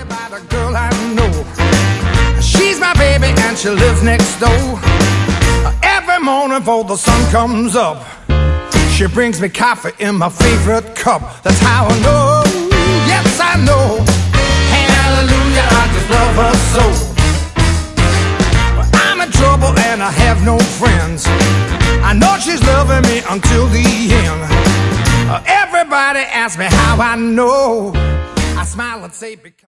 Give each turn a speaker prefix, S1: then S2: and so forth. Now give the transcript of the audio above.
S1: about a girl I know. She's my baby and she lives next door. Every morning before the sun comes up, she brings me coffee in my favorite cup. That's how I know, yes I know. Hallelujah, I just love her so. I'm in trouble and I have no friends. I know she's loving me until the end. Everybody asks me how I know. I smile and say because